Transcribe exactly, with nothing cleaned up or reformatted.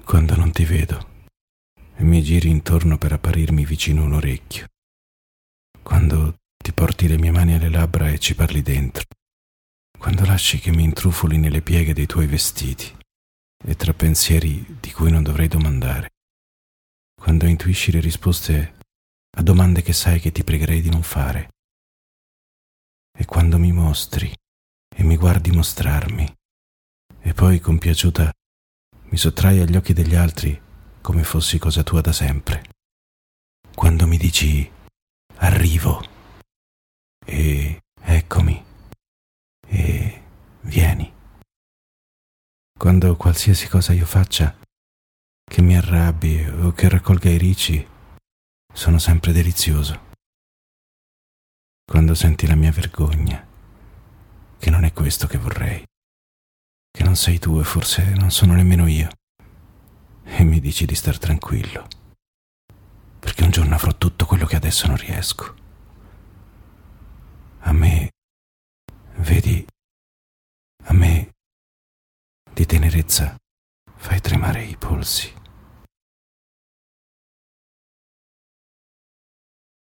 quando non ti vedo e mi giri intorno per apparirmi vicino un orecchio, quando ti porti le mie mani alle labbra e ci parli dentro, quando lasci che mi intrufoli nelle pieghe dei tuoi vestiti e tra pensieri di cui non dovrei domandare, quando intuisci le risposte a domande che sai che ti pregherei di non fare, e quando mi mostri e mi guardi mostrarmi e poi compiaciuta mi sottrai agli occhi degli altri come fossi cosa tua da sempre, quando mi dici arrivo e eccomi e vieni, quando qualsiasi cosa io faccia, che mi arrabbi o che raccolga i ricci, sono sempre delizioso, quando senti la mia vergogna, che non è questo che vorrei, che non sei tu e forse non sono nemmeno io, e mi dici di star tranquillo, perché un giorno avrò tutto quello che adesso non riesco. A me, vedi, a me di tenerezza fai tremare i polsi.